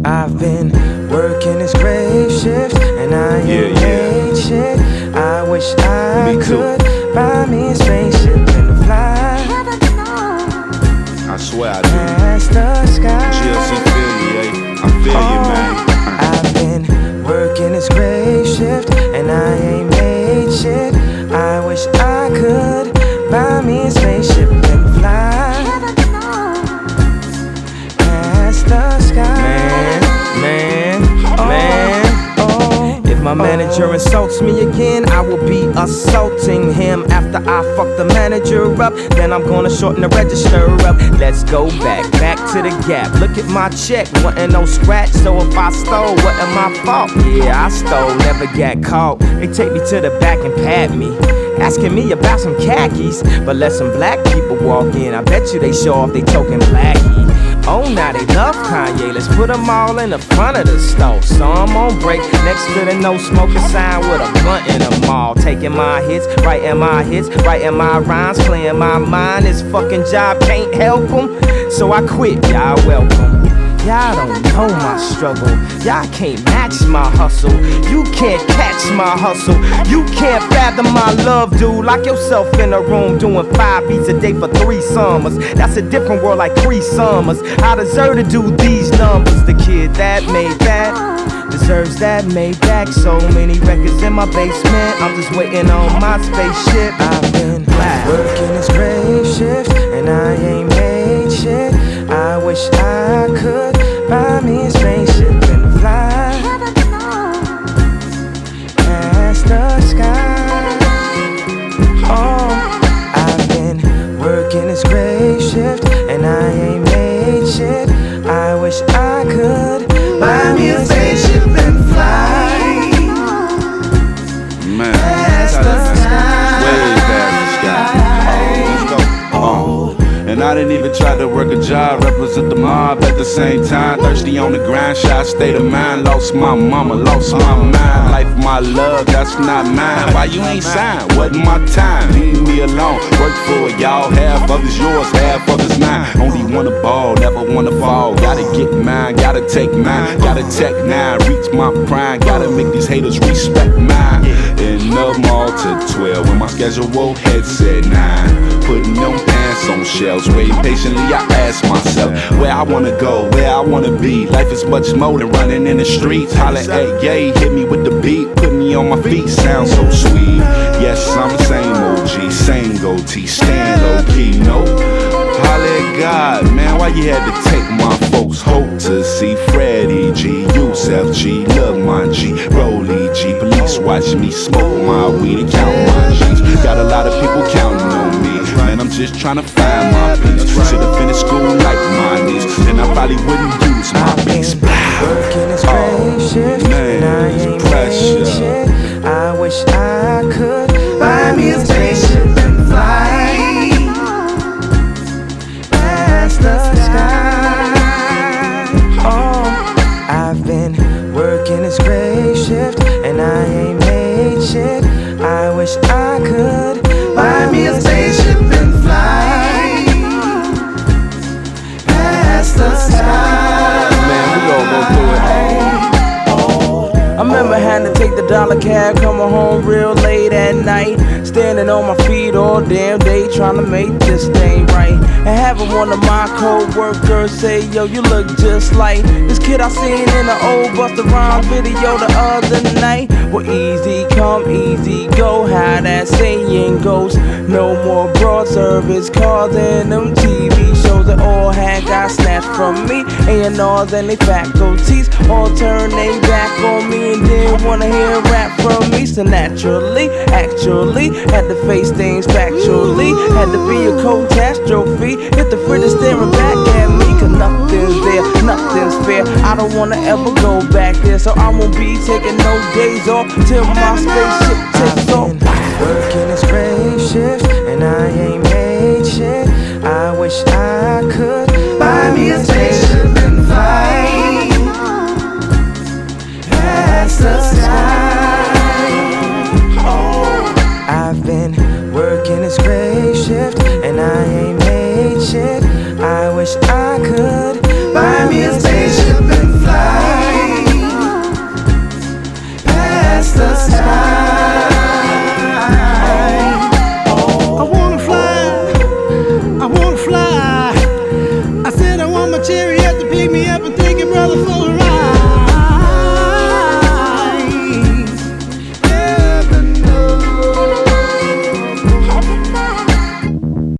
I've been working this grave shift, and I ain't made shit. I wish I could buy me a spaceship and fly. I swear I do. Past the sky. GLC feel you, I feel you, man. I've been working this grave shift, and I ain't made shit. I wish I could buy me a spaceship and fly past the sky. Man. If my manager insults me again, I will be assaulting him. After I fuck the manager up, then I'm gonna shorten the register up. Let's go back to the Gap. Look at my check, wasn't no scratch. So if I stole, wasn't my fault. Yeah, I stole, never got caught. They take me to the back and pat me, asking me about some khakis. But let some black people walk in, I bet you they show off they token blackie. Oh, now they love Kanye, let's put them all in the front of the store. So I'm on break next to the no smoking sign with a blunt in them all. Taking my hits, writing my rhymes, playing my mind. This fucking job can't help them, so I quit, y'all welcome. Y'all don't know my struggle, y'all can't match my hustle. You can't catch my hustle, you can't fathom my love, dude. Lock yourself in a room doing 5 beats a day for 3 summers. That's a different world like 3 summers. I deserve to do these numbers. The kid that made that deserves that Maybach. So many records in my basement, I'm just waiting on my spaceship. I've been working this grave shift, and I ain't made shit. I wish I could buy me a spaceship and fly past the sky. Oh, I've been working this grave shift, and I ain't made shit. I wish I could buy me a spaceship and fly past the sky. Way past the sky. Let's go. And I didn't even try to work a job, represent the mob at the same time. Thirsty on the grind, shy state of mind. Lost my mama, lost my mind. Life, my love, that's not mine. Why you ain't signed? Wasn't my time. Leave me alone. Work for it, y'all. Half of it's yours, half of it's mine. Only wanna ball, never wanna fall. Gotta get mine, gotta take mine. Gotta tech 9, reach my prime. Gotta make these haters respect mine. In the mall to 12, when my schedule head said 9. Putting them pants on shelves, waiting patiently, I ask myself where I wanna go, where I wanna be. Life is much more than running in the streets. Holla at yay, hit me with the beat, put me on my feet, sounds so sweet. Yes, I'm the same OG, same goatee, staying low key, no. Holla at God, man, why you had to take my folks' hope to see Freddie G, Yusef G, Lil Mon G, Rolly G. Police watch me smoke my weed and count my G's. Got a lot of people counting on me, man, I'm just trying to find my peace. Should've finished school like my niece, then I probably wouldn't use my beats. Working this grave shift, and I ain't made shit. I wish I could buy me a spaceship and fly past the sky. Oh, I've been working this grave shift, and I ain't made shit. I wish I could buy me a spaceship and fly past the sky. Man, we all go through it. I remember having to take the dollar cab, coming home real late at night, standing on my feet all damn day trying to make this thing right. And having one of my co-workers say, yo, you look just like this kid I seen in the old Busta Rhymes video the other night. Well, easy come, easy go, how that saying goes. No more broad service cars and them TV shows that all had got snatched from me. A&Rs and they faculties all turn they back on me and didn't wanna hear rap from me. So naturally, actually, had to face things factually. Had to be a catastrophe. Hit the fridge staring back at me, cause nothing's there, nothing's fair. I don't wanna ever go back there, so I won't be taking no days off till my spaceship takes off. Working this grave shift, and I ain't made shit. I wish I could buy me a spaceship and fly